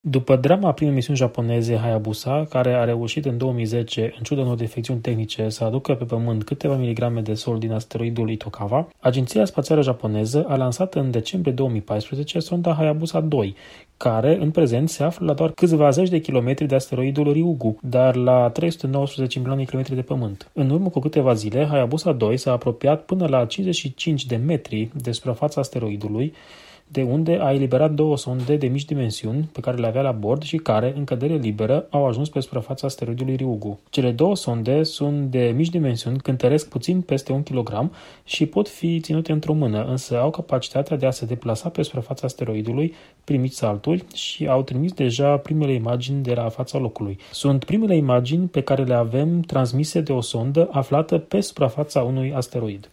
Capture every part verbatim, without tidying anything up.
După drama primei misiuni japoneze Hayabusa, care a reușit în două mii zece, în ciuda unor defecțiuni tehnice, să aducă pe Pământ câteva miligrame de sol din asteroidul Itokawa, Agenția Spațială Japoneză a lansat în decembrie două mii paisprezece sonda Hayabusa doi, care în prezent se află la doar câțiva zeci de kilometri de asteroidul Ryugu, dar la trei sute nouăsprezece milioane de kilometri de Pământ. În urmă cu câteva zile, Hayabusa doi s-a apropiat până la cincizeci și cinci de metri de suprafața asteroidului, de unde a eliberat două sonde de mici dimensiuni pe care le avea la bord și care, în cădere liberă, au ajuns pe suprafața asteroidului Ryugu. Cele două sonde sunt de mici dimensiuni, cântăresc puțin peste un kilogram și pot fi ținute într-o mână, însă au capacitatea de a se deplasa pe suprafața asteroidului prin mici salturi și au trimis deja primele imagini de la fața locului. Sunt primele imagini pe care le avem transmise de o sondă aflată pe suprafața unui asteroid.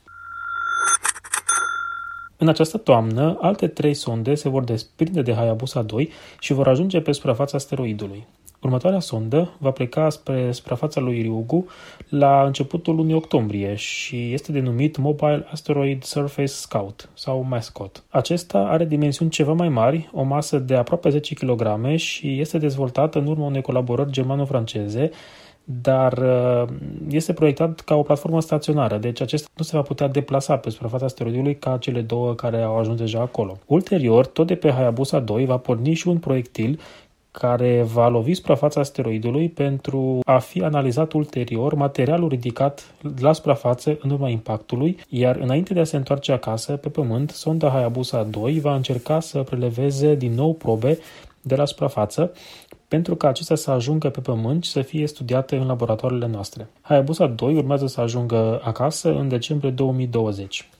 În această toamnă, alte trei sonde se vor desprinde de Hayabusa doi și vor ajunge pe suprafața asteroidului. Următoarea sondă va pleca spre suprafața lui Ryugu la începutul lunii octombrie și este denumit Mobile Asteroid Surface Scout sau MASCOT. Acesta are dimensiuni ceva mai mari, o masă de aproape zece kilograme și este dezvoltat în urma unei colaborări germano-franceze, dar este proiectat ca o platformă staționară, deci acesta nu se va putea deplasa pe suprafața asteroidului ca cele două care au ajuns deja acolo. Ulterior, tot de pe Hayabusa doi va porni și un proiectil care va lovi suprafața asteroidului pentru a fi analizat ulterior materialul ridicat la suprafață în urma impactului, iar înainte de a se întoarce acasă pe Pământ, sonda Hayabusa doi va încerca să preleveze din nou probe de la suprafață, pentru ca acestea să ajungă pe Pământ și să fie studiate în laboratoarele noastre. Hayabusa doi urmează să ajungă acasă în decembrie două mii douăzeci.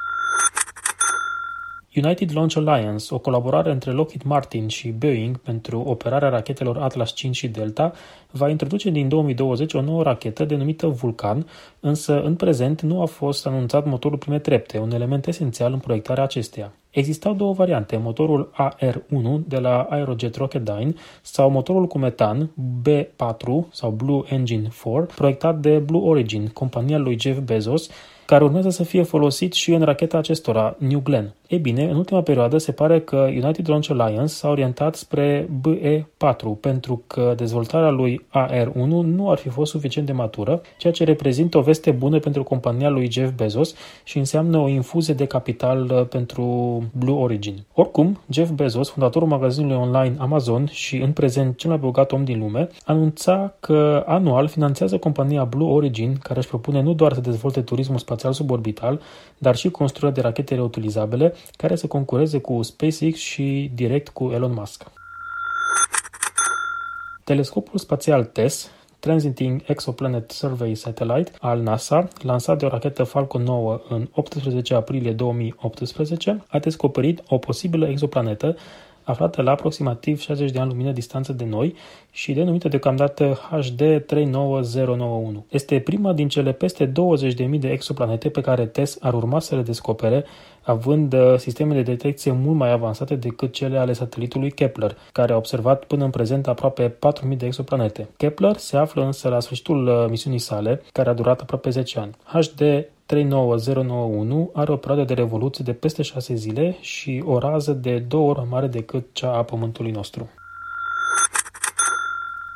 United Launch Alliance, o colaborare între Lockheed Martin și Boeing pentru operarea rachetelor Atlas cinci și Delta, va introduce din două mii douăzeci o nouă rachetă denumită Vulcan, însă în prezent nu a fost anunțat motorul primei trepte, un element esențial în proiectarea acesteia. Existau două variante, motorul A R unu de la Aerojet Rocketdyne sau motorul cu metan B patru sau Blue Engine patru, proiectat de Blue Origin, compania lui Jeff Bezos, care urmează să fie folosit și în racheta acestora, New Glenn. Ei bine, în ultima perioadă se pare că United Launch Alliance s-a orientat spre B E patru, pentru că dezvoltarea lui A R unu nu ar fi fost suficient de matură, ceea ce reprezintă o veste bună pentru compania lui Jeff Bezos și înseamnă o infuzie de capital pentru Blue Origin. Oricum, Jeff Bezos, fondatorul magazinului online Amazon și în prezent cel mai bogat om din lume, anunța că anual finanțează compania Blue Origin, care își propune nu doar să dezvolte turismul spațial suborbital, dar și construirea de rachete reutilizabile care să concureze cu SpaceX și direct cu Elon Musk. Telescopul spațial T E S, Transiting Exoplanet Survey Satellite al NASA, lansat de o rachetă Falcon nouă în optsprezece aprilie două mii optsprezece, a descoperit o posibilă exoplanetă aflată la aproximativ șaizeci de ani lumină distanță de noi și denumită deocamdată H D trei nouă zero nouă unu. Este prima din cele peste douăzeci de mii de exoplanete pe care T E S ar urma să le descopere, având sisteme de detecție mult mai avansate decât cele ale satelitului Kepler, care a observat până în prezent aproape patru mii de exoplanete. Kepler se află însă la sfârșitul misiunii sale, care a durat aproape zece ani. H D trei nouă zero nouă unu are o perioadă de revoluție de peste șase zile și o rază de două ori mai mare decât cea a Pământului nostru.